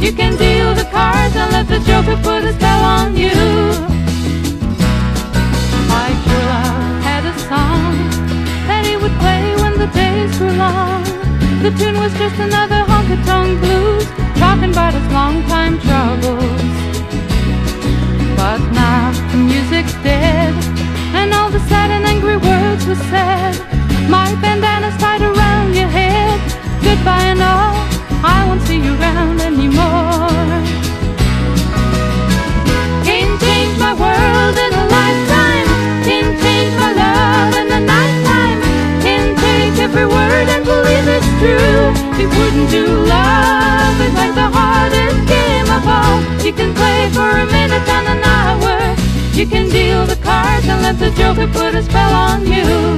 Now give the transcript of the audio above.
You can deal the cards and let the joker put a spell on you. Like true love had a song that he would play when the days grew long. The tune was just another honky-tonk blues, talking about his long-time troubles. But now the music's dead, and all the sad and angry words were said. My bandana's tied around your head. Goodbye and all, I won't see you around anymore. Can't change my world in a lifetime. Can't change my love in the nighttime. Can't take every word and believe it's true. It wouldn't do. Love is like the hardest game of all. You can play for a minute and an hour. You can deal the cards and let the joker put a spell on you.